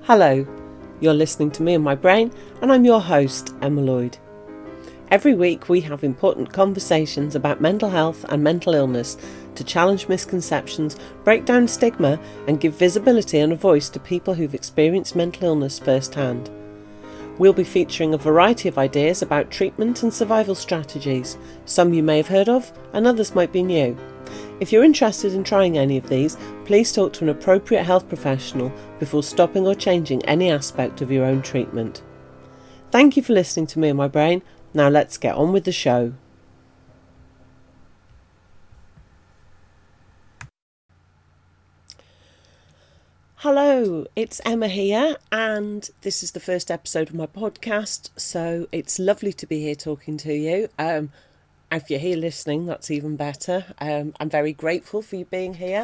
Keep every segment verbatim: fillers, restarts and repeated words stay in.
Hello, you're listening to Me and My Brain, and I'm your host, Emma Lloyd. Every week we have important conversations about mental health and mental illness to challenge misconceptions, break down stigma, and give visibility and a voice to people who've experienced mental illness firsthand. We'll be featuring a variety of ideas about treatment and survival strategies. Some you may have heard of, and others might be new. If you're interested in trying any of these, please talk to an appropriate health professional before stopping or changing any aspect of your own treatment. Thank you for listening to Me and My Brain. Now let's get on with the show. Hello, it's Emma here, and this is the first episode of my podcast, so it's lovely to be here talking to you. Um, if you're here listening, that's even better. Um, I'm very grateful for you being here.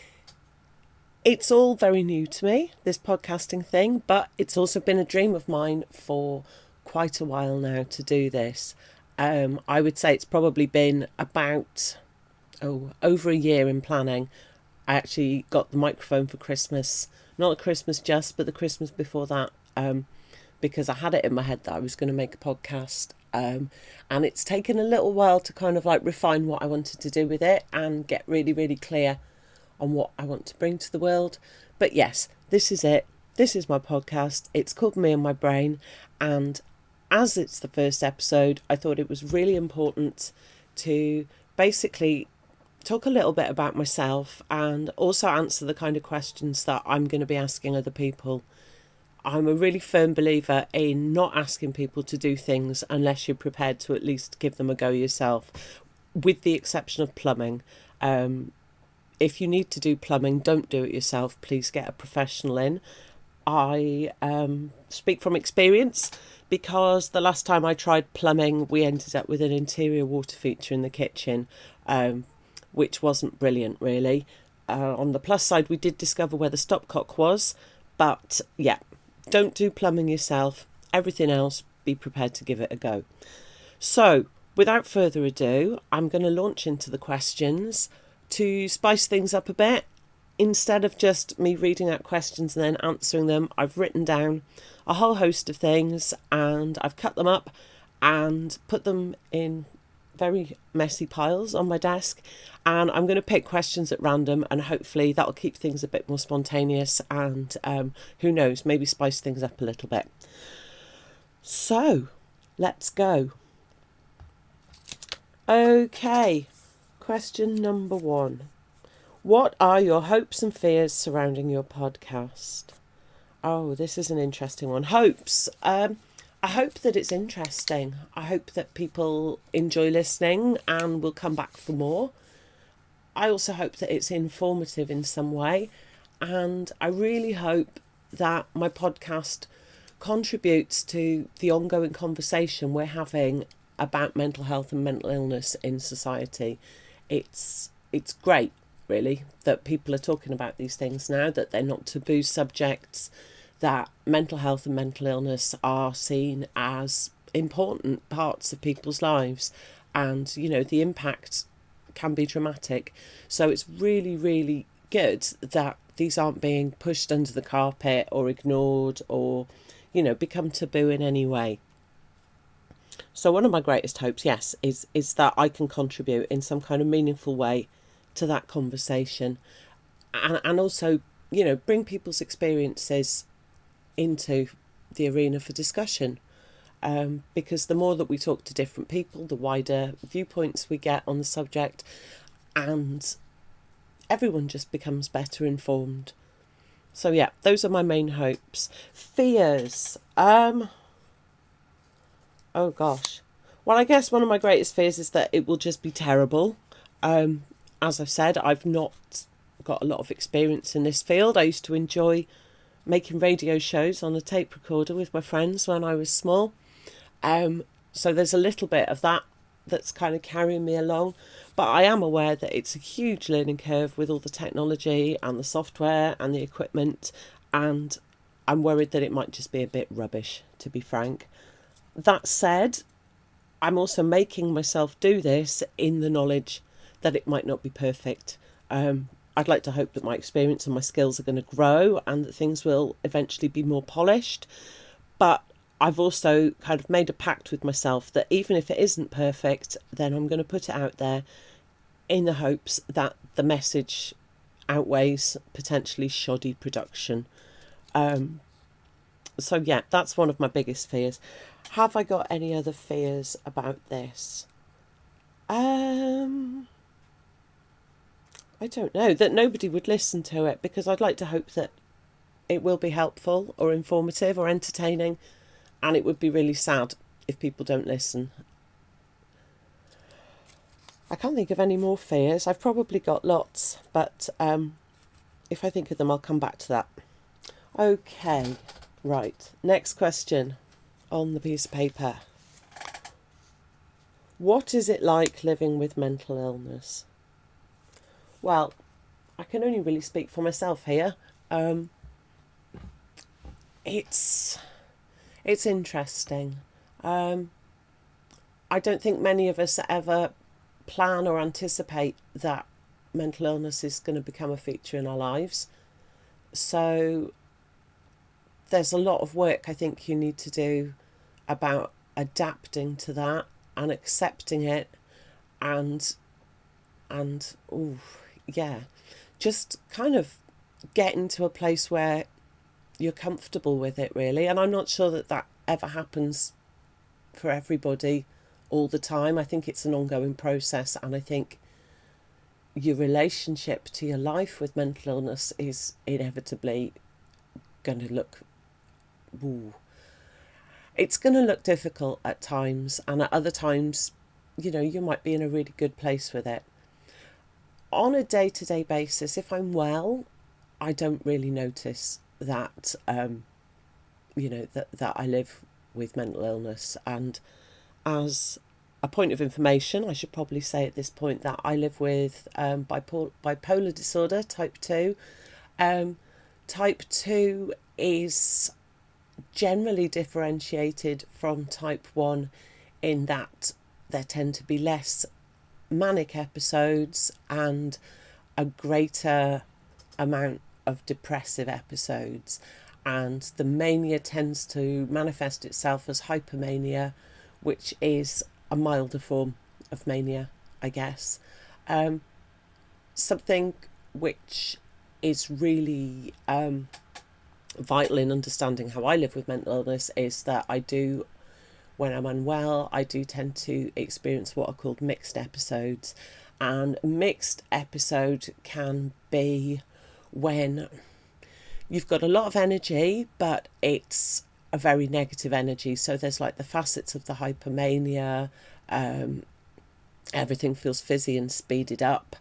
It's all very new to me, this podcasting thing, but it's also been a dream of mine for quite a while now to do this. Um, I would say it's probably been about, oh, over a year in planning. I actually got the microphone for Christmas, not Christmas just, but the Christmas before that, um, because I had it in my head that I was going to make a podcast. Um, and it's taken a little while to kind of like refine what I wanted to do with it and get really, really clear on what I want to bring to the world. But yes, this is it. This is my podcast. It's called Me and My Brain. And as it's the first episode, I thought it was really important to basically talk a little bit about myself and also answer the kind of questions that I'm going to be asking other people. I'm a really firm believer in not asking people to do things unless you're prepared to at least give them a go yourself, with the exception of plumbing. Um, if you need to do plumbing, don't do it yourself. Please get a professional in. I um, speak from experience because the last time I tried plumbing, we ended up with an interior water feature in the kitchen, um, which wasn't brilliant, really. Uh, on the plus side, we did discover where the stopcock was, but yeah, don't do plumbing yourself. Everything else, be prepared to give it a go. So, without further ado, I'm going to launch into the questions to spice things up a bit. Instead of just me reading out questions and then answering them, I've written down a whole host of things and I've cut them up and put them in very messy piles on my desk, and I'm going to pick questions at random, and hopefully that'll keep things a bit more spontaneous and um, who knows, maybe spice things up a little bit. So let's go. Okay, question number one. What are your hopes and fears surrounding your podcast? Oh, this is an interesting one. Hopes. Um, I hope that it's interesting. I hope that people enjoy listening and will come back for more. I also hope that it's informative in some way. And I really hope that my podcast contributes to the ongoing conversation we're having about mental health and mental illness in society. It's it's great, really, that people are talking about these things now, that they're not taboo subjects, that mental health and mental illness are seen as important parts of people's lives, and you know the impact can be dramatic. So it's really, really good that these aren't being pushed under the carpet or ignored or you know become taboo in any way. So one of my greatest hopes, yes, is is that I can contribute in some kind of meaningful way to that conversation, and and also you know bring people's experiences into the arena for discussion, um, because the more that we talk to different people, the wider viewpoints we get on the subject, and everyone just becomes better informed. So yeah, those are my main hopes. Fears. Um, oh gosh. Well, I guess one of my greatest fears is that it will just be terrible. Um, as I've said, I've not got a lot of experience in this field. I used to enjoy making radio shows on a tape recorder with my friends when I was small. Um, so there's a little bit of that that's kind of carrying me along. But I am aware that it's a huge learning curve with all the technology and the software and the equipment. And I'm worried that it might just be a bit rubbish, to be frank. That said, I'm also making myself do this in the knowledge that it might not be perfect. Um, I'd like to hope that my experience and my skills are going to grow and that things will eventually be more polished. But I've also kind of made a pact with myself that even if it isn't perfect, then I'm going to put it out there in the hopes that the message outweighs potentially shoddy production. Um, so yeah, that's one of my biggest fears. Have I got any other fears about this? Um, I don't know, that nobody would listen to it, because I'd like to hope that it will be helpful or informative or entertaining, and it would be really sad if people don't listen. I can't think of any more fears. I've probably got lots, but um, if I think of them, I'll come back to that. Okay, right. Next question on the piece of paper. What is it like living with mental illness? Well, I can only really speak for myself here. Um, it's it's interesting. Um, I don't think many of us ever plan or anticipate that mental illness is going to become a feature in our lives. So there's a lot of work I think you need to do about adapting to that and accepting it, and and ooh, yeah, just kind of getting to a place where you're comfortable with it, really. And I'm not sure that that ever happens for everybody all the time. I think it's an ongoing process, and I think your relationship to your life with mental illness is inevitably going to look, ooh, it's going to look difficult at times, and at other times, you know, you might be in a really good place with it. On a day-to-day basis, if I'm well, I don't really notice that, um, you know, that, that I live with mental illness. And as a point of information, I should probably say at this point that I live with um, bipolar, bipolar disorder type two. Um, type two is generally differentiated from type one in that there tend to be less manic episodes and a greater amount of depressive episodes, and the mania tends to manifest itself as hypomania, which is a milder form of mania, I guess. Um, something which is really um, vital in understanding how I live with mental illness is that I do, when I'm unwell, I do tend to experience what are called mixed episodes. And mixed episode can be when you've got a lot of energy, but it's a very negative energy. So there's like the facets of the hypomania, um, everything feels fizzy and speeded up,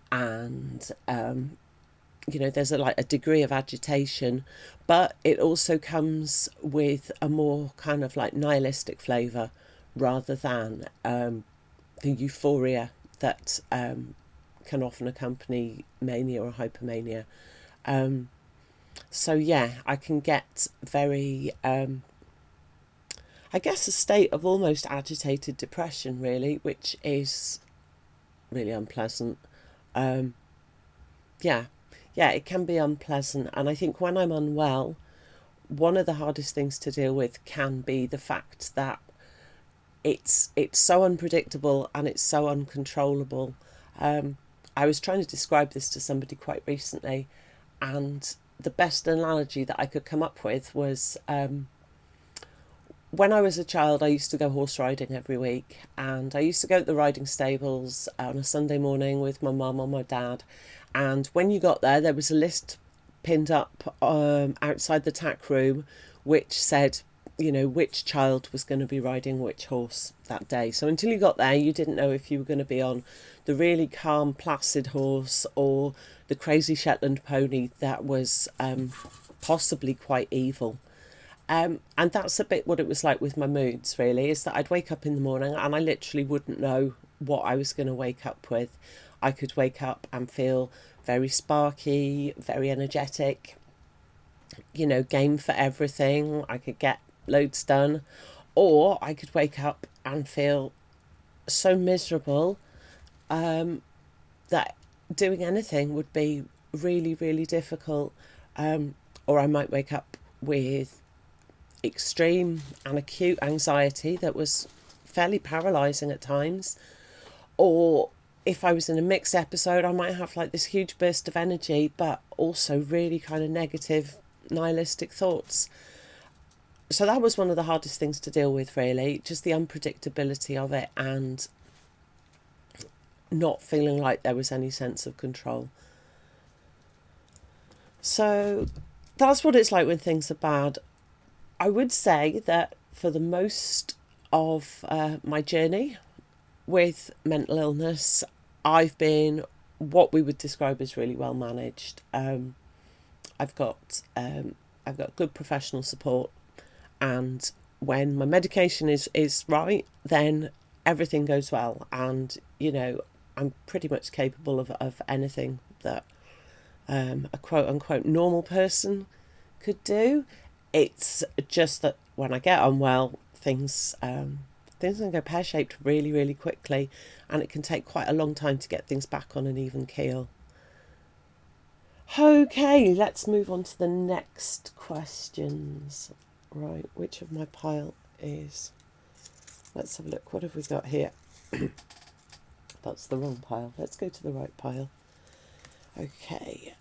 and um, you know, there's a, like a degree of agitation, but it also comes with a more kind of like nihilistic flavour rather than um, the euphoria that um, can often accompany mania or hypomania. Um, so yeah, I can get very, um, I guess, a state of almost agitated depression, really, which is really unpleasant. Um, yeah. Yeah, it can be unpleasant. And I think when I'm unwell, one of the hardest things to deal with can be the fact that it's it's so unpredictable and it's so uncontrollable. Um, I was trying to describe this to somebody quite recently, and the best analogy that I could come up with was um, when I was a child, I used to go horse riding every week, and I used to go to the riding stables on a Sunday morning with my mum or my dad. And when you got there, there was a list pinned up um, outside the tack room which said, you know, which child was going to be riding which horse that day. So until you got there, you didn't know if you were going to be on the really calm, placid horse or the crazy Shetland pony that was um, possibly quite evil. Um, and that's a bit what it was like with my moods, really, is that I'd wake up in the morning and I literally wouldn't know what I was going to wake up with. I could wake up and feel very sparky, very energetic, you know, game for everything. I could get loads done. Or I could wake up and feel so miserable um, that doing anything would be really, really difficult. Um, or I might wake up with extreme and acute anxiety that was fairly paralysing at times. Or if I was in a mixed episode, I might have like this huge burst of energy, but also really kind of negative, nihilistic thoughts. So that was one of the hardest things to deal with, really, just the unpredictability of it and not feeling like there was any sense of control. So that's what it's like when things are bad. I would say that for the most of uh, my journey with mental illness, I've been what we would describe as really well managed. Um, I've got um, I've got good professional support, and when my medication is, is right, then everything goes well. And, you know, I'm pretty much capable of, of anything that um, a quote unquote normal person could do. It's just that when I get unwell, things um, things can go pear-shaped really, really quickly, and it can take quite a long time to get things back on an even keel. Okay, let's move on to the next questions. Right, which of my pile is... Let's have a look. What have we got here? That's the wrong pile. Let's go to the right pile. Okay.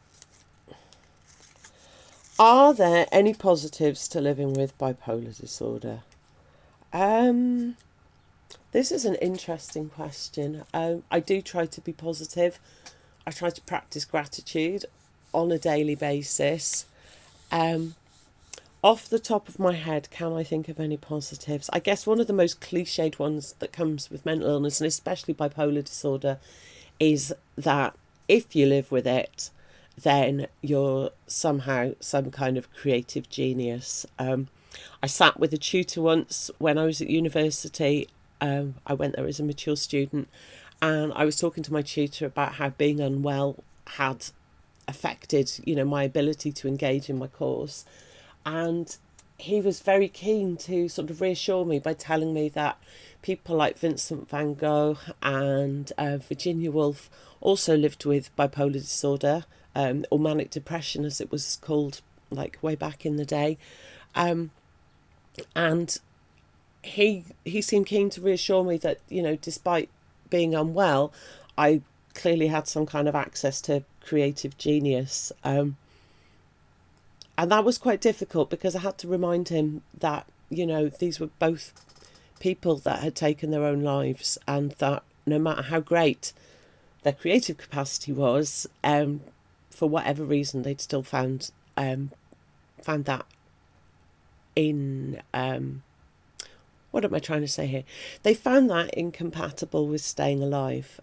Are there any positives to living with bipolar disorder? Um, this is an interesting question. Um, I do try to be positive. I try to practice gratitude on a daily basis. Um, off the top of my head, can I think of any positives? I guess one of the most cliched ones that comes with mental illness, and especially bipolar disorder, is that if you live with it, then you're somehow some kind of creative genius. Um, I sat with a tutor once when I was at university. Um, I went there as a mature student, and I was talking to my tutor about how being unwell had affected, you know, my ability to engage in my course. And he was very keen to sort of reassure me by telling me that people like Vincent van Gogh and uh, Virginia Woolf also lived with bipolar disorder, um, or manic depression as it was called, like way back in the day. Um, and he he seemed keen to reassure me that, you know, despite being unwell, I clearly had some kind of access to creative genius. Um, and that was quite difficult because I had to remind him that, you know, these were both people that had taken their own lives, and that no matter how great their creative capacity was, um, for whatever reason, they'd still found um, found that in... Um, what am I trying to say here? They found that incompatible with staying alive.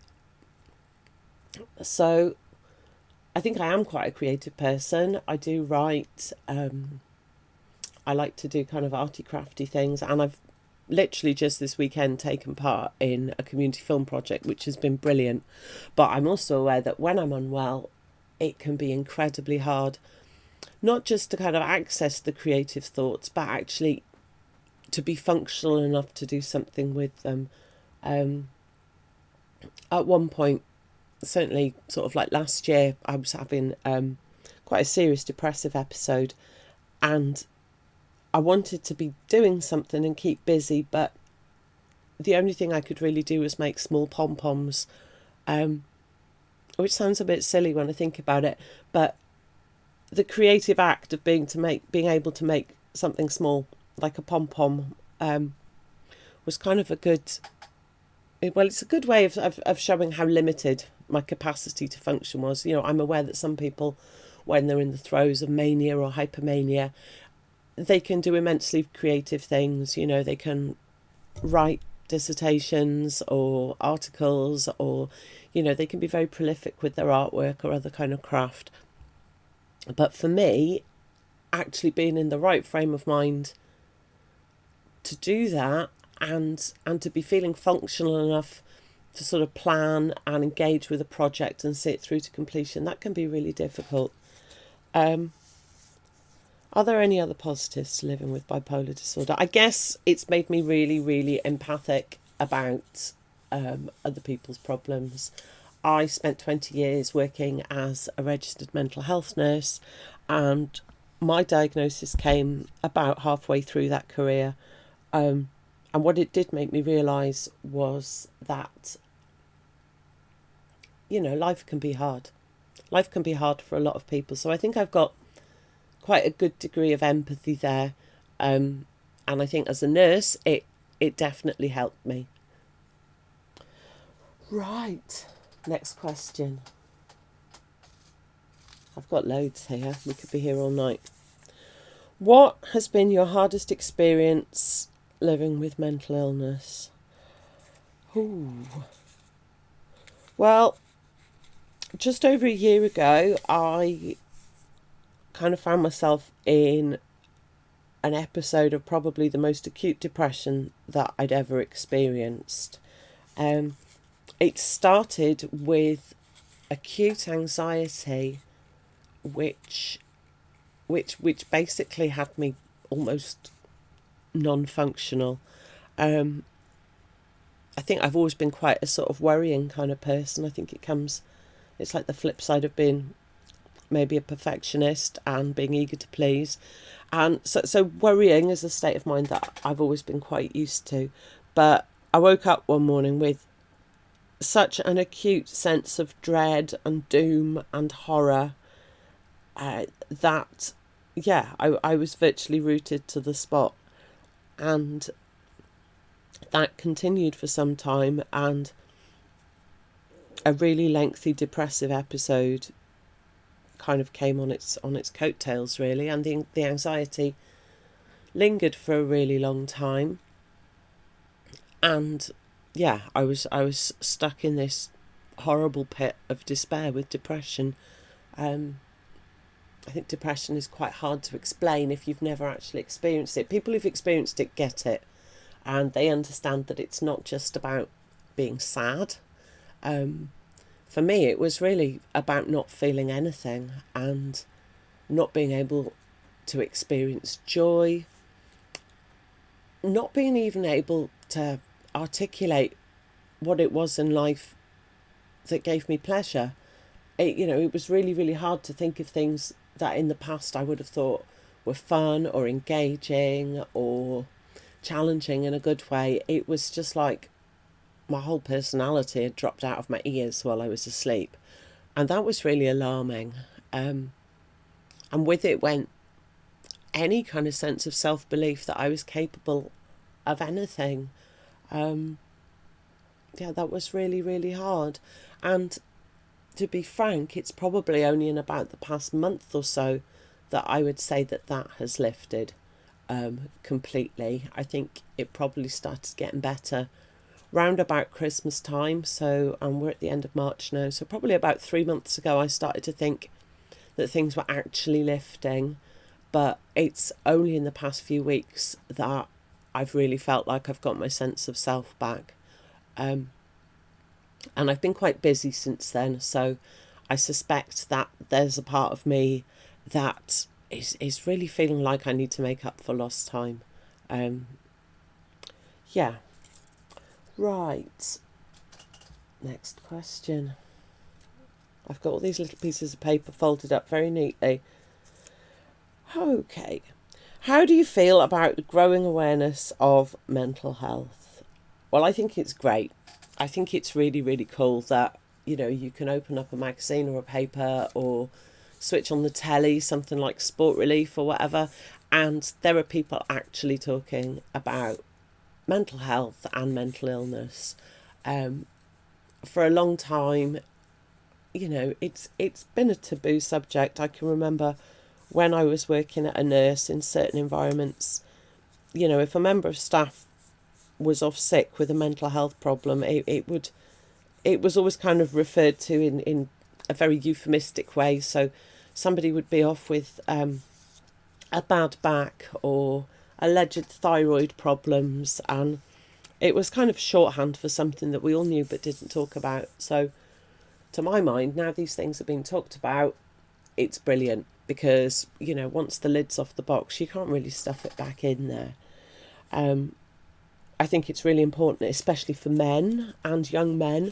So I think I am quite a creative person. I do write. Um, I like to do kind of arty crafty things, and I've literally just this weekend taken part in a community film project, which has been brilliant. But I'm also aware that when I'm unwell, it can be incredibly hard, not just to kind of access the creative thoughts, but actually to be functional enough to do something with them. Um, at one point, certainly sort of like last year, I was having um, quite a serious depressive episode, and I wanted to be doing something and keep busy, but the only thing I could really do was make small pom-poms, um, which sounds a bit silly when I think about it, but the creative act of being to make being able to make something small like a pom-pom um, was kind of a good, well, it's a good way of, of, of showing how limited my capacity to function was. You know, I'm aware that some people, when they're in the throes of mania or hypermania, they can do immensely creative things. You know, they can write dissertations or articles, or, you know, they can be very prolific with their artwork or other kind of craft. But for me, actually being in the right frame of mind to do that, and and to be feeling functional enough to sort of plan and engage with a project and see it through to completion, that can be really difficult. Um, are there any other positives to living with bipolar disorder? I guess it's made me really, really empathic about um, other people's problems. I spent twenty years working as a registered mental health nurse, and my diagnosis came about halfway through that career. Um, and what it did make me realise was that, you know, life can be hard. Life can be hard for a lot of people. So I think I've got quite a good degree of empathy there. Um, and I think as a nurse, it, it definitely helped me. Right. Next question. I've got loads here. We could be here all night. What has been your hardest experience living with mental illness? Ooh. Well, just over a year ago, I kind of found myself in an episode of probably the most acute depression that I'd ever experienced. Um, it started with acute anxiety, which, which, which basically had me almost non-functional. Um, I think I've always been quite a sort of worrying kind of person. I think it comes, it's like the flip side of being maybe a perfectionist and being eager to please. And so, so worrying is a state of mind that I've always been quite used to. But I woke up one morning with such an acute sense of dread and doom and horror uh, that, yeah, I, I was virtually rooted to the spot. And that continued for some time, and a really lengthy depressive episode kind of came on its on its coattails, really, and the, the anxiety lingered for a really long time. And yeah, I was I was stuck in this horrible pit of despair with depression. Um, I think depression is quite hard to explain if you've never actually experienced it. People who've experienced it get it, and they understand that it's not just about being sad. Um, for me, it was really about not feeling anything and not being able to experience joy, not being even able to articulate what it was in life that gave me pleasure. It, you know, it was really, really hard to think of things that in the past I would have thought were fun or engaging or challenging in a good way. It was just like my whole personality had dropped out of my ears while I was asleep. And that was really alarming. Um, and with it went any kind of sense of self-belief that I was capable of anything. Um, yeah, that was really, really hard. And to be frank, it's probably only in about the past month or so that I would say that that has lifted um, completely. I think it probably started getting better round about Christmas time. So um, we're at the end of March now. So probably about three months ago, I started to think that things were actually lifting. But it's only in the past few weeks that I've really felt like I've got my sense of self back. Um, and I've been quite busy since then, so I suspect that there's a part of me that is, is really feeling like I need to make up for lost time. Um, yeah. Right. Next question. I've got all these little pieces of paper folded up very neatly. Okay. How do you feel about the growing awareness of mental health? Well, I think it's great. I think it's really, really cool that, you know, you can open up a magazine or a paper or switch on the telly, something like Sport Relief or whatever, and there are people actually talking about mental health and mental illness. Um, for a long time, you know, it's it's been a taboo subject. I can remember when I was working at a nurse in certain environments, you know, if a member of staff was off sick with a mental health problem, it, it would it was always kind of referred to in, in a very euphemistic way. So somebody would be off with um, a bad back or alleged thyroid problems, and it was kind of shorthand for something that we all knew but didn't talk about. So to my mind, now these things are being talked about, it's brilliant, because, you know, once the lid's off the box, you can't really stuff it back in there. Um, I think it's really important, especially for men and young men,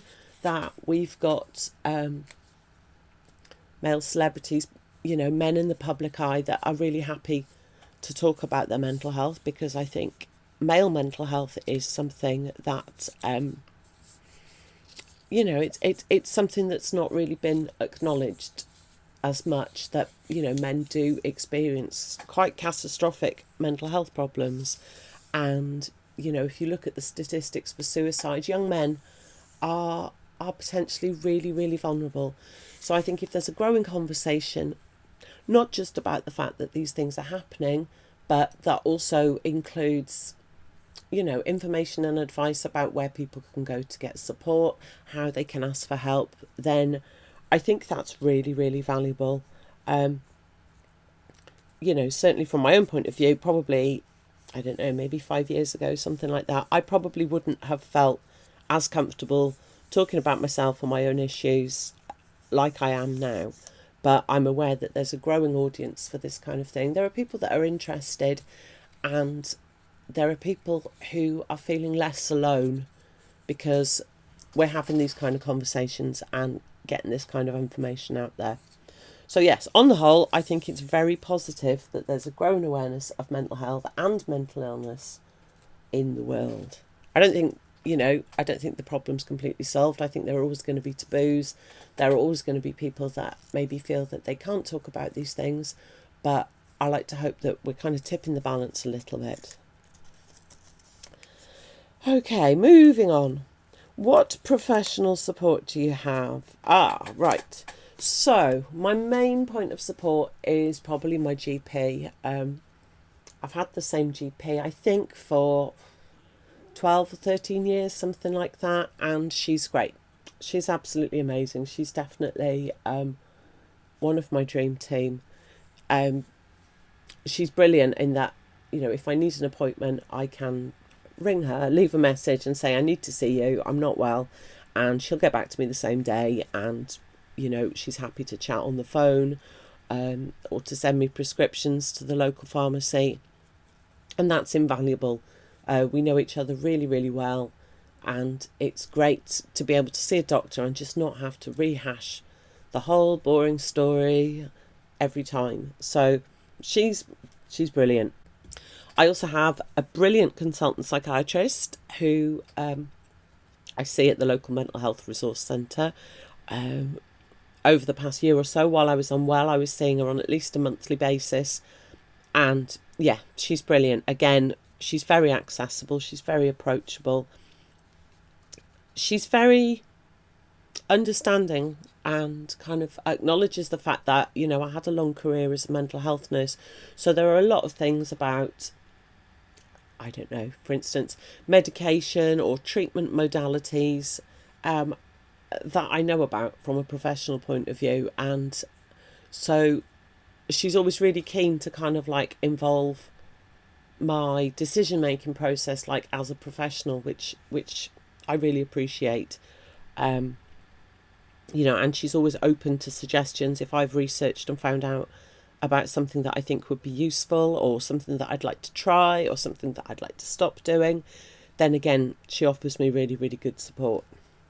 that we've got um, male celebrities, you know, men in the public eye that are really happy to talk about their mental health, because I think male mental health is something that, um, you know, it's, it's, it's something that's not really been acknowledged as much, that, you know, men do experience quite catastrophic mental health problems. And, you know, if you look at the statistics for suicide, young men are are potentially really, really vulnerable. So I think if there's a growing conversation, not just about the fact that these things are happening, but that also includes, you know, information and advice about where people can go to get support, how they can ask for help, then I think that's really, really valuable. Um, you know, certainly from my own point of view, probably, I don't know, maybe five years ago, something like that, I probably wouldn't have felt as comfortable talking about myself or my own issues like I am now. But I'm aware that there's a growing audience for this kind of thing. There are people that are interested, and there are people who are feeling less alone because we're having these kind of conversations and getting this kind of information out there. So yes, on the whole, I think it's very positive that there's a growing awareness of mental health and mental illness in the world. I don't think, you know, I don't think the problem's completely solved. I think there are always going to be taboos. There are always going to be people that maybe feel that they can't talk about these things. But I like to hope that we're kind of tipping the balance a little bit. Okay, moving on. What professional support do you have? Ah, right. So my main point of support is probably my G P. Um, I've had the same G P, I think, for twelve or thirteen years, something like that. And she's great. She's absolutely amazing. She's definitely um, one of my dream team. Um, she's brilliant in that, you know, if I need an appointment, I can ring her, leave a message and say, I need to see you, I'm not well. And she'll get back to me the same day. And, you know, she's happy to chat on the phone um, or to send me prescriptions to the local pharmacy. And that's invaluable. Uh, we know each other really, really well. And it's great to be able to see a doctor and just not have to rehash the whole boring story every time. So she's she's brilliant. I also have a brilliant consultant psychiatrist who um, I see at the local mental health resource centre. Um, over the past year or so, while I was unwell, I was seeing her on at least a monthly basis. And yeah, she's brilliant. Again, she's very accessible. She's very approachable. She's very understanding and kind of acknowledges the fact that, you know, I had a long career as a mental health nurse. So there are a lot of things about, I don't know, for instance, medication or treatment modalities um, that I know about from a professional point of view. And so she's always really keen to kind of like involve my decision-making process, like as a professional, which which I really appreciate. Um, you know, and she's always open to suggestions. If I've researched and found out about something that I think would be useful, or something that I'd like to try, or something that I'd like to stop doing, then again, she offers me really, really good support.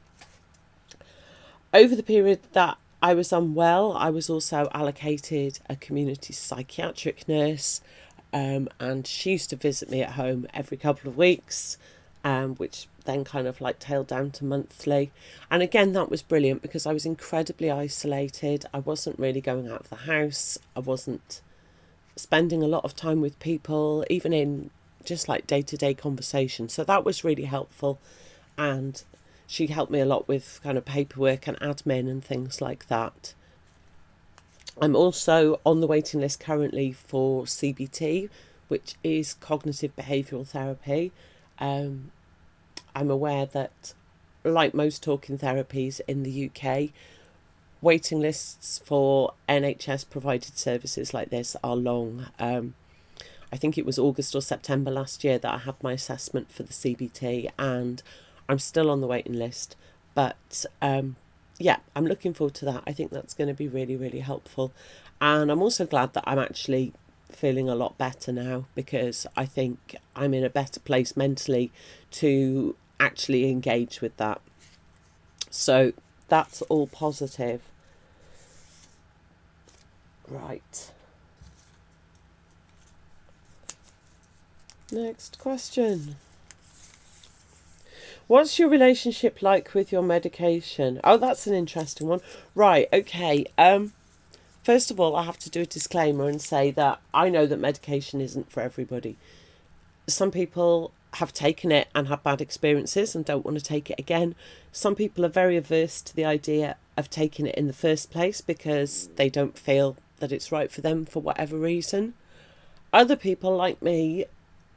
Over the period that I was unwell, I was also allocated a community psychiatric nurse, um, and she used to visit me at home every couple of weeks, um, which then kind of like tailed down to monthly. And again, that was brilliant because I was incredibly isolated. I wasn't really going out of the house. I wasn't spending a lot of time with people, even in just like day-to-day conversation. So that was really helpful. And she helped me a lot with kind of paperwork and admin and things like that. I'm also on the waiting list currently for C B T, which is cognitive behavioural therapy. Um, I'm aware that, like most talking therapies in the U K, waiting lists for N H S provided services like this are long. Um, I think it was August or September last year that I had my assessment for the C B T, and I'm still on the waiting list. But um, yeah, I'm looking forward to that. I think that's going to be really, really helpful. And I'm also glad that I'm actually feeling a lot better now, because I think I'm in a better place mentally to actually engage with that. So that's all positive. Right. Next question. What's your relationship like with your medication? Oh, that's an interesting one. Right, okay. Um, first of all, I have to do a disclaimer and say that I know that medication isn't for everybody. Some people have taken it and had bad experiences and don't want to take it again. Some people are very averse to the idea of taking it in the first place because they don't feel that it's right for them for whatever reason. Other people, like me,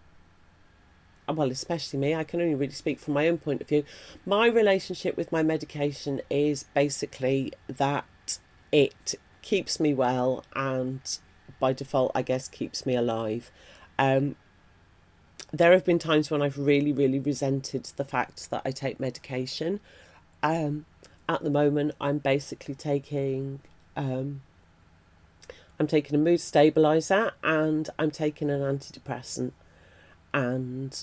well, especially me, I can only really speak from my own point of view. My relationship with my medication is basically that it keeps me well and by default, I guess, keeps me alive. Um, there have been times when I've really, really resented the fact that I take medication. Um, at the moment, I'm basically taking, um, I'm taking a mood stabiliser and I'm taking an antidepressant. And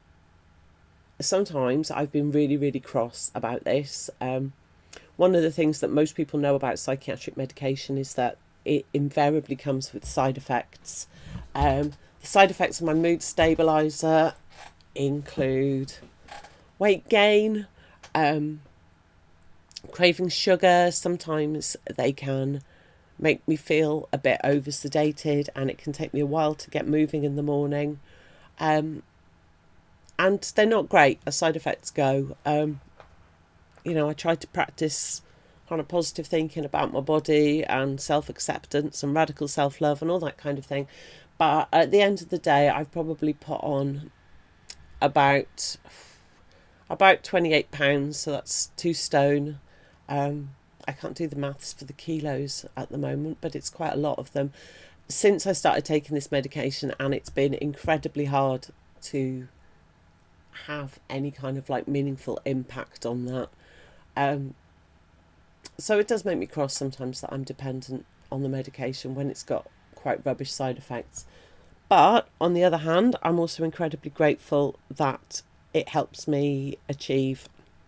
sometimes I've been really, really cross about this. Um, one of the things that most people know about psychiatric medication is that it invariably comes with side effects. Um, the side effects of my mood stabiliser include weight gain, um, craving sugar. Sometimes they can make me feel a bit over sedated and it can take me a while to get moving in the morning. Um, and they're not great as side effects go. Um, you know, I try to practice kind of positive thinking about my body and self-acceptance and radical self-love and all that kind of thing. But at the end of the day, I've probably put on about about twenty-eight pounds, so that's two stone. Um, I can't do the maths for the kilos at the moment, but it's quite a lot of them since I started taking this medication, and it's been incredibly hard to have any kind of like meaningful impact on that. Um, so it does make me cross sometimes that I'm dependent on the medication when it's got quite rubbish side effects. But on the other hand, I'm also incredibly grateful that it helps me achieve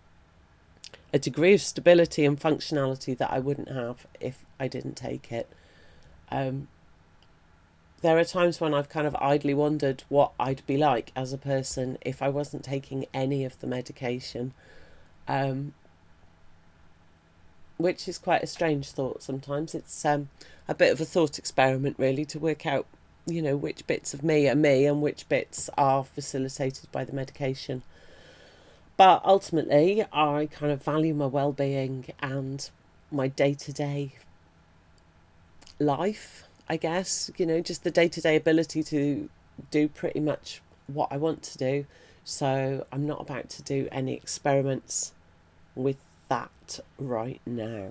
a degree of stability and functionality that I wouldn't have if I didn't take it. Um, there are times when I've kind of idly wondered what I'd be like as a person if I wasn't taking any of the medication. Um, which is quite a strange thought sometimes. It's um, a bit of a thought experiment, really, to work out, you know, which bits of me are me and which bits are facilitated by the medication. But ultimately, I kind of value my well-being and my day-to-day life, I guess, you know, just the day-to-day ability to do pretty much what I want to do. So I'm not about to do any experiments with that right now.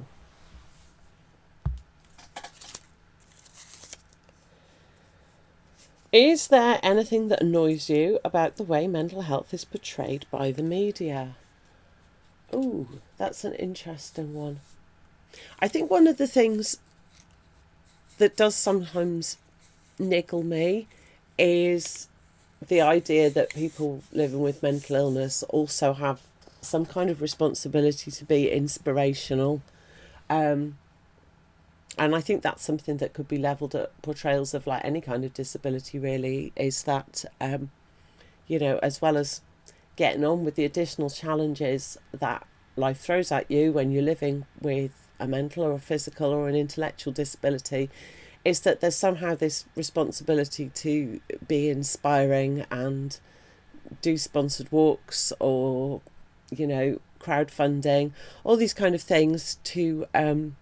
Is there anything that annoys you about the way mental health is portrayed by the media? Ooh, that's an interesting one. I think one of the things that does sometimes niggle me is the idea that people living with mental illness also have some kind of responsibility to be inspirational. Um, and I think that's something that could be levelled at portrayals of like any kind of disability, really, is that, um, you know, as well as getting on with the additional challenges that life throws at you when you're living with a mental or a physical or an intellectual disability, is that there's somehow this responsibility to be inspiring and do sponsored walks or, you know, crowdfunding, all these kind of things to, um,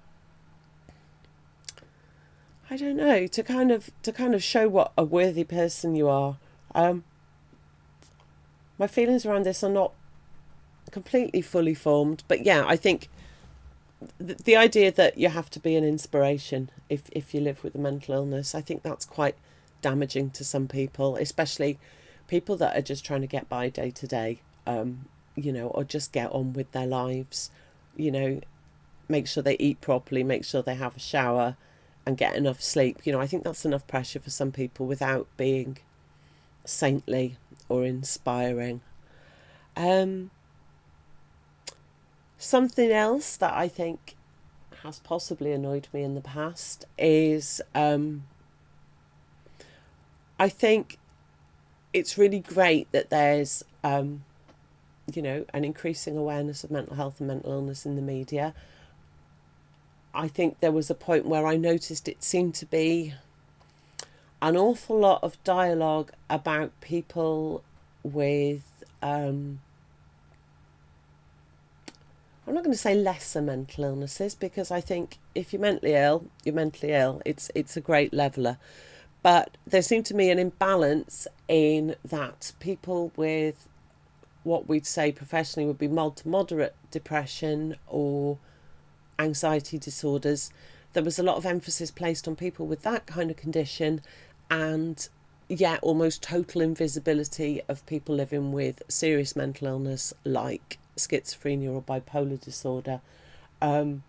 I don't know, to kind of to kind of show what a worthy person you are. Um, my feelings around this are not completely fully formed, but yeah, I think th- the idea that you have to be an inspiration if if you live with a mental illness, I think that's quite damaging to some people, especially people that are just trying to get by day to day, um, you know, or just get on with their lives, you know, make sure they eat properly, make sure they have a shower and get enough sleep. You know, I think that's enough pressure for some people without being saintly or inspiring. Um, Something else that I think has possibly annoyed me in the past is um, I think it's really great that there's, um, you know, an increasing awareness of mental health and mental illness in the media. I think there was a point where I noticed it seemed to be an awful lot of dialogue about people with, um, I'm not going to say lesser mental illnesses, because I think if you're mentally ill, you're mentally ill. It's it's a great leveller. But there seemed to me an imbalance in that people with what we'd say professionally would be mild to moderate depression or anxiety disorders. There was a lot of emphasis placed on people with that kind of condition, and yeah, almost total invisibility of people living with serious mental illness like schizophrenia or bipolar disorder. Um,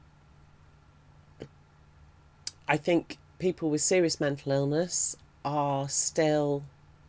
I think people with serious mental illness are still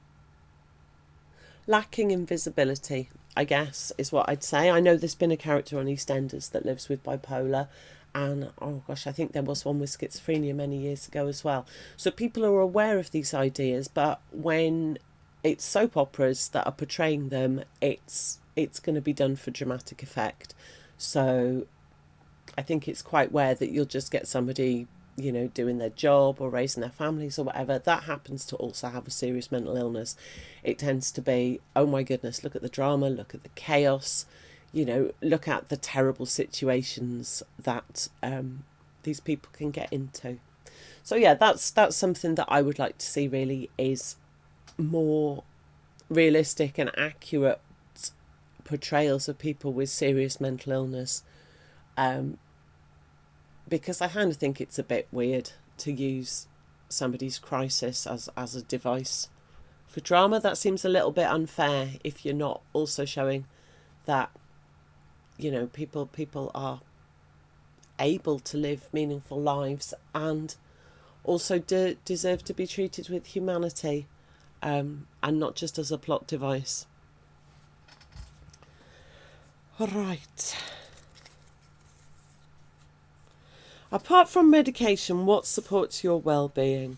lacking in visibility, I guess, is what I'd say. I know there's been a character on EastEnders that lives with bipolar, and oh gosh, I think there was one with schizophrenia many years ago as well. So people are aware of these ideas, but when it's soap operas that are portraying them, it's it's going to be done for dramatic effect. So I think it's quite rare that you'll just get somebody, you know, doing their job or raising their families or whatever, that happens to also have a serious mental illness. It tends to be, oh my goodness, look at the drama, look at the chaos, you know, look at the terrible situations that um, these people can get into. So yeah, that's that's something that I would like to see, really, is more realistic and accurate portrayals of people with serious mental illness. Um, because I kind of think it's a bit weird to use somebody's crisis as, as a device for drama. That seems a little bit unfair if you're not also showing that, you know, people people are able to live meaningful lives and also de- deserve to be treated with humanity, um, and not just as a plot device. All right. Apart from medication, what supports your well-being?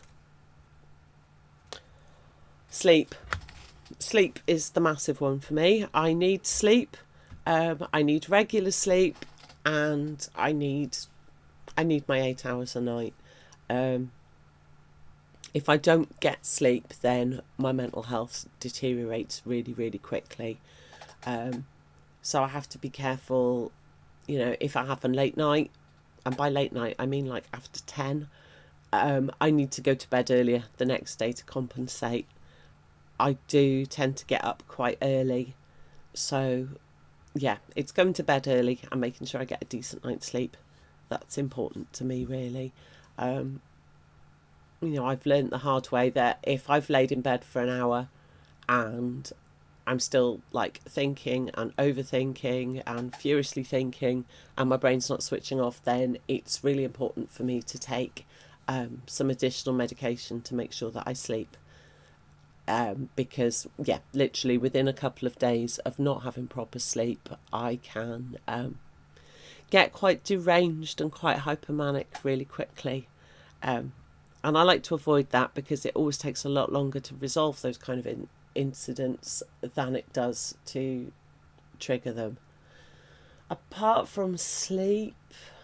Sleep. Sleep is the massive one for me. I need sleep. Um, I need regular sleep, and I need I need my eight hours a night. Um, if I don't get sleep, then my mental health deteriorates really, really quickly. Um, so I have to be careful. You know, if I have a late night, and by late night I mean like after ten, um, I need to go to bed earlier the next day to compensate. I do tend to get up quite early, so yeah, it's going to bed early and making sure I get a decent night's sleep. That's important to me, really. Um, you know, I've learned the hard way that if I've laid in bed for an hour and I'm still like thinking and overthinking and furiously thinking and my brain's not switching off, then it's really important for me to take um, some additional medication to make sure that I sleep. Um, because, yeah, literally within a couple of days of not having proper sleep, I can um, get quite deranged and quite hypomanic really quickly. Um, and I like to avoid that because it always takes a lot longer to resolve those kind of in- incidents than it does to trigger them. Apart from sleep,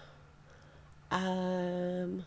um,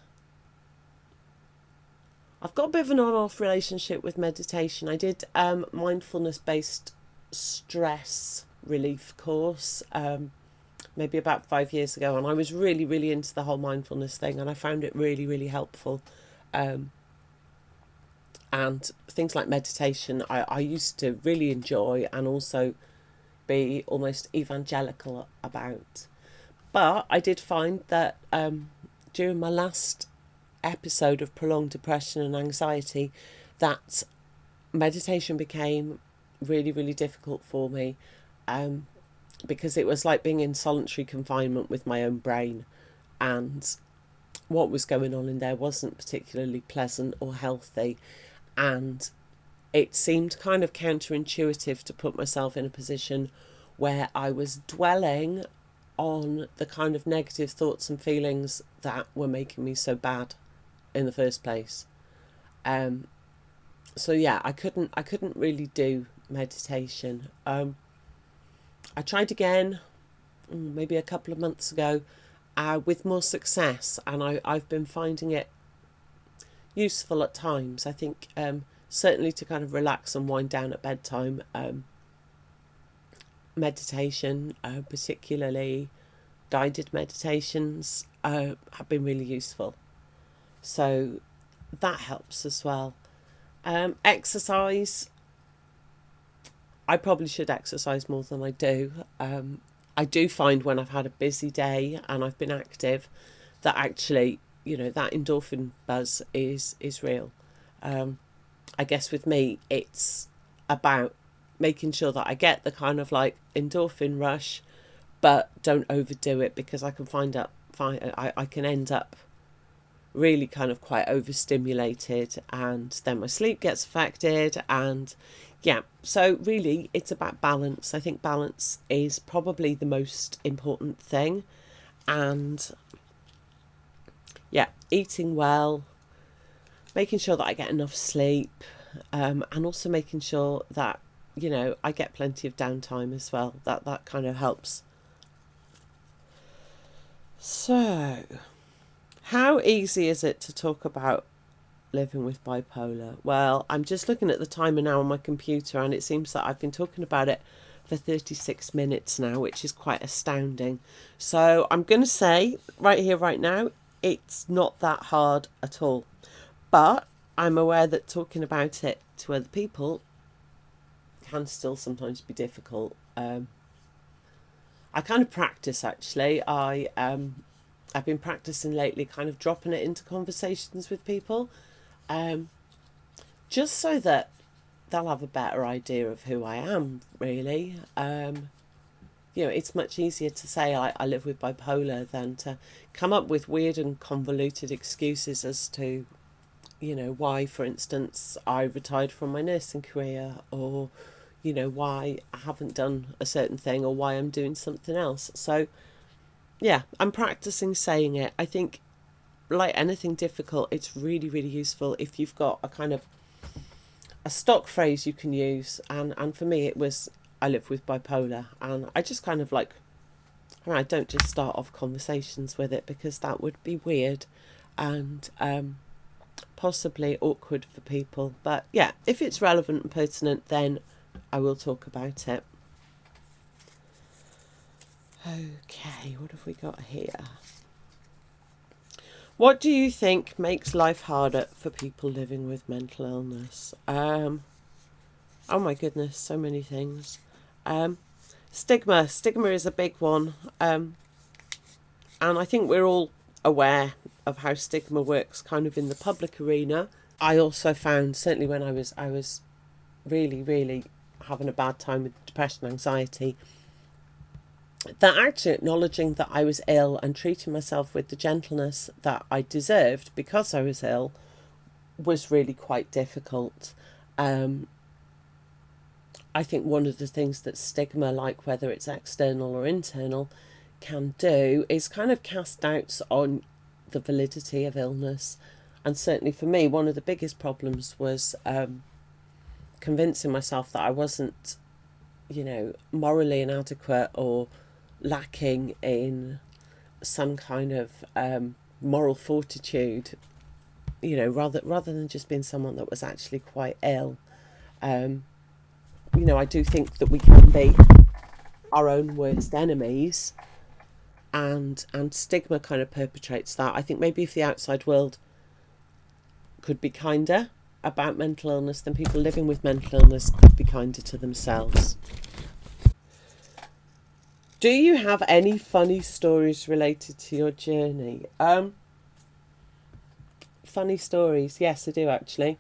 I've got a bit of an on-off relationship with meditation. I did um, mindfulness-based stress relief course um, maybe about five years ago, and I was really, really into the whole mindfulness thing, and I found it really, really helpful. Um, and things like meditation, I, I used to really enjoy and also be almost evangelical about. But I did find that um, during my last episode of prolonged depression and anxiety, that meditation became really, really difficult for me, um, because it was like being in solitary confinement with my own brain, and what was going on in there wasn't particularly pleasant or healthy, and it seemed kind of counterintuitive to put myself in a position where I was dwelling on the kind of negative thoughts and feelings that were making me so bad in the first place. Um, so yeah, I couldn't I couldn't really do meditation. Um, I tried again, maybe a couple of months ago, uh, with more success, and I I've been finding it useful at times. I think um, certainly to kind of relax and wind down at bedtime. Um, meditation, uh, particularly guided meditations, uh, have been really useful. So that helps as well. Um, exercise. I probably should exercise more than I do. Um, I do find when I've had a busy day and I've been active that actually, you know, that endorphin buzz is is real. Um, I guess with me, it's about making sure that I get the kind of like endorphin rush, but don't overdo it, because I can find up, find I, I can end up really kind of quite overstimulated, and then my sleep gets affected. And yeah, so really it's about balance. I think balance is probably the most important thing. And yeah, eating well, making sure that I get enough sleep, um, and also making sure that, you know, I get plenty of downtime as well. That that kind of helps. So, how easy is it to talk about living with bipolar? Well, I'm just looking at the timer now on my computer, and it seems that I've been talking about it for thirty-six minutes now, which is quite astounding. So I'm going to say right here, right now, it's not that hard at all. But I'm aware that talking about it to other people can still sometimes be difficult. Um, I kind of practice, actually. I um, I've been practicing lately, kind of dropping it into conversations with people, um, just so that they'll have a better idea of who I am, really. Um, you know, it's much easier to say I, I live with bipolar than to come up with weird and convoluted excuses as to, you know, why, for instance, I retired from my nursing career, or, you know, why I haven't done a certain thing, or why I'm doing something else. So, yeah, I'm practicing saying it. I think, like anything difficult, it's really, really useful if you've got a kind of a stock phrase you can use. And, and for me, it was, I live with bipolar. And I just kind of like, I don't just start off conversations with it, because that would be weird and um, possibly awkward for people. But yeah, if it's relevant and pertinent, then I will talk about it. Okay, what have we got here? What do you think makes life harder for people living with mental illness? Um, oh my goodness, so many things. Um, stigma. Stigma is a big one. Um, and I think we're all aware of how stigma works kind of in the public arena. I also found, certainly when I was I was really, really having a bad time with depression, anxiety, that actually acknowledging that I was ill and treating myself with the gentleness that I deserved because I was ill was really quite difficult. Um, I think one of the things that stigma, like whether it's external or internal, can do is kind of cast doubts on the validity of illness. And certainly for me, one of the biggest problems was um, convincing myself that I wasn't, you know, morally inadequate or lacking in some kind of um, moral fortitude, you know, rather rather than just being someone that was actually quite ill. Um, you know, I do think that we can be our own worst enemies, and and stigma kind of perpetrates that. I think maybe if the outside world could be kinder about mental illness, then people living with mental illness could be kinder to themselves. Do you have any funny stories related to your journey? Um, funny stories? Yes, I do actually.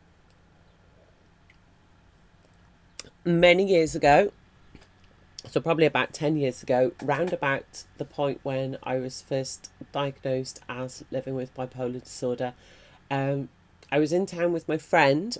Many years ago, so probably about ten years ago, round about the point when I was first diagnosed as living with bipolar disorder, um, I was in town with my friend,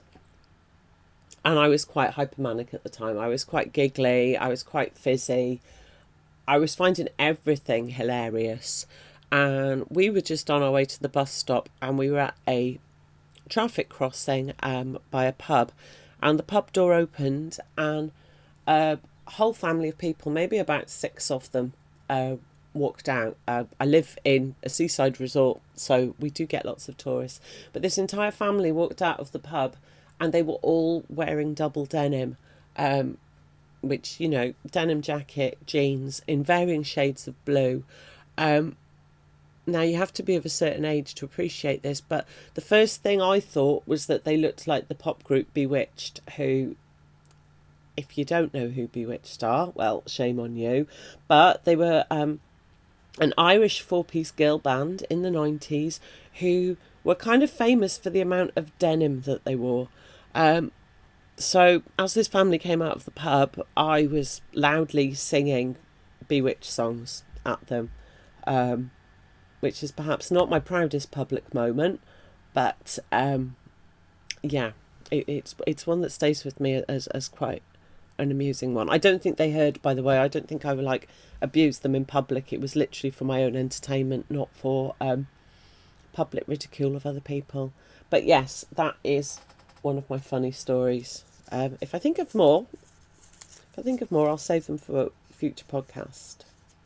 and I was quite hypermanic at the time. I was quite giggly, I was quite fizzy. I was finding everything hilarious. And we were just on our way to the bus stop, and we were at a traffic crossing um, by a pub. And the pub door opened, and a whole family of people, maybe about six of them, uh, walked out. Uh, I live in a seaside resort, so we do get lots of tourists. But this entire family walked out of the pub, and they were all wearing double denim. Um, which, you know, denim jacket, jeans in varying shades of blue. Um, now, you have to be of a certain age to appreciate this, but the first thing I thought was that they looked like the pop group Bewitched, who, if you don't know who Bewitched are, well, shame on you. But they were um, an Irish four-piece girl band in the nineties who were kind of famous for the amount of denim that they wore. Um, So, as this family came out of the pub, I was loudly singing Bewitched songs at them, um, which is perhaps not my proudest public moment, but um, yeah, it, it's it's one that stays with me as as quite an amusing one. I don't think they heard, by the way. I don't think I would like abuse them in public. It was literally for my own entertainment, not for um, public ridicule of other people. But yes, that is one of my funny stories. Um, if I think of more, if I think of more, I'll save them for a future podcast.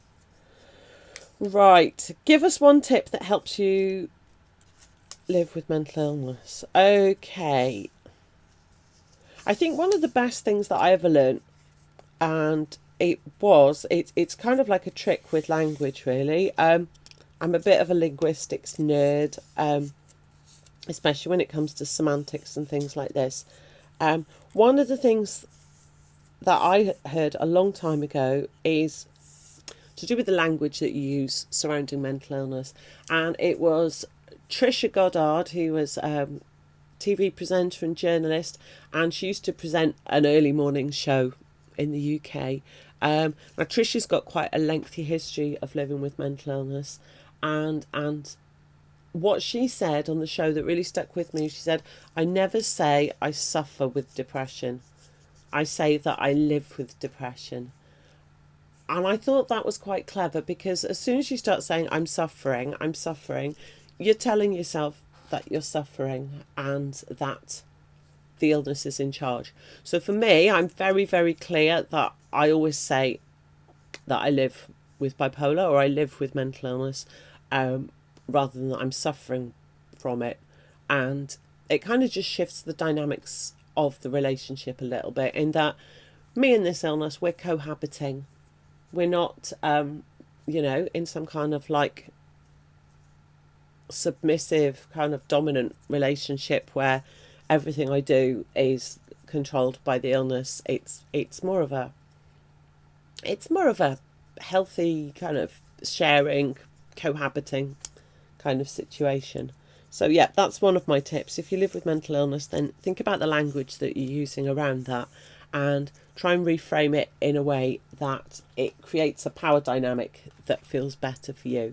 Right, give us one tip that helps you live with mental illness. Okay. I think one of the best things that I ever learned, and it was, it, it's kind of like a trick with language, really. Um, I'm a bit of a linguistics nerd, um, especially when it comes to semantics and things like this. Um, one of the things that I heard a long time ago is to do with the language that you use surrounding mental illness. And it was Trisha Goddard, who was a um, T V presenter and journalist, and she used to present an early morning show in the U K. Um, now, Trisha's got quite a lengthy history of living with mental illness, and and what she said on the show that really stuck with me, she said, I never say I suffer with depression. I say that I live with depression. And I thought that was quite clever, because as soon as you start saying, I'm suffering, I'm suffering, you're telling yourself that you're suffering and that the illness is in charge. So for me, I'm very, very clear that I always say that I live with bipolar or I live with mental illness, um, rather than that I'm suffering from it. And it kind of just shifts the dynamics of the relationship a little bit, in that me and this illness, we're cohabiting. We're not, um, you know, in some kind of like submissive, kind of dominant relationship where everything I do is controlled by the illness. It's it's more of a it's more of a healthy kind of sharing, cohabiting kind of situation. So yeah, that's one of my tips. If you live with mental illness, then think about the language that you're using around that and try and reframe it in a way that it creates a power dynamic that feels better for you.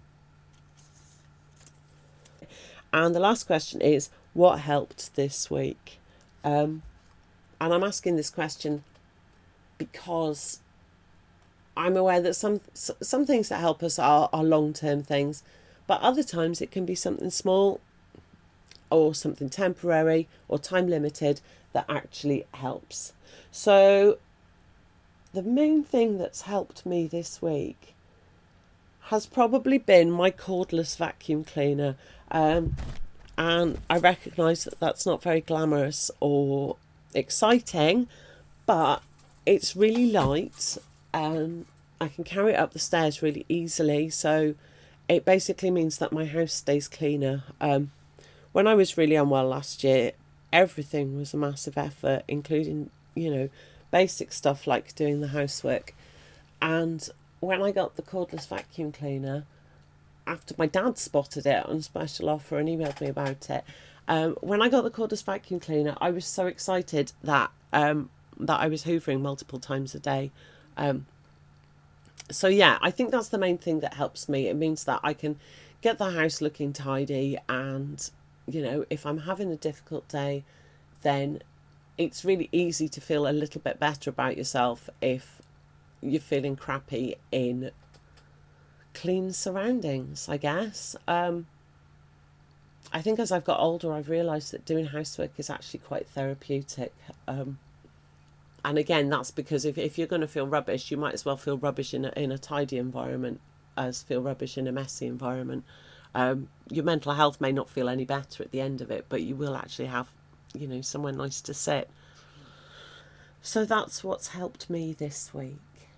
And the last question is, what helped this week? Um, and I'm asking this question because I'm aware that some some things that help us are, are long-term things, but other times it can be something small or something temporary or time limited that actually helps. So the main thing that's helped me this week has probably been my cordless vacuum cleaner. Um, and I recognise that that's not very glamorous or exciting, but it's really light and I can carry it up the stairs really easily. So it basically means that my house stays cleaner. Um, when I was really unwell last year, everything was a massive effort, including, you know, basic stuff like doing the housework. And when I got the cordless vacuum cleaner, after my dad spotted it on special offer and emailed me about it, um, when I got the cordless vacuum cleaner, I was so excited that um, that I was hoovering multiple times a day. Um, so yeah, I think that's the main thing that helps me. It means that I can get the house looking tidy, and, you know, if I'm having a difficult day, then it's really easy to feel a little bit better about yourself if you're feeling crappy in clean surroundings, I guess. Um, I think as I've got older, I've realised that doing housework is actually quite therapeutic. Um, and again, that's because if, if you're going to feel rubbish, you might as well feel rubbish in a, in a tidy environment as feel rubbish in a messy environment. Um, your mental health may not feel any better at the end of it, but you will actually have, you know, somewhere nice to sit. So that's what's helped me this week.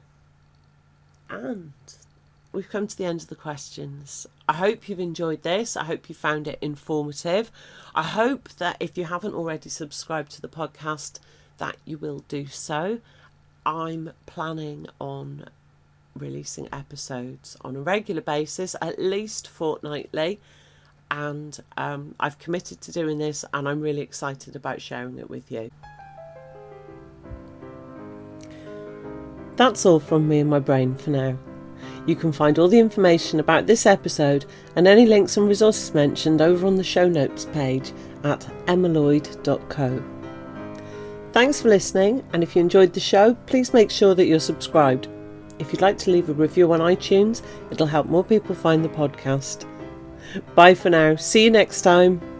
And we've come to the end of the questions. I hope you've enjoyed this. I hope you found it informative. I hope that if you haven't already subscribed to the podcast, that you will do so. I'm planning on releasing episodes on a regular basis, at least fortnightly. And um, I've committed to doing this, and I'm really excited about sharing it with you. That's all from me and my brain for now. You can find all the information about this episode and any links and resources mentioned over on the show notes page at emma lloyd dot co. Thanks for listening, and if you enjoyed the show, please make sure that you're subscribed. If you'd like to leave a review on iTunes, it'll help more people find the podcast. Bye for now. See you next time.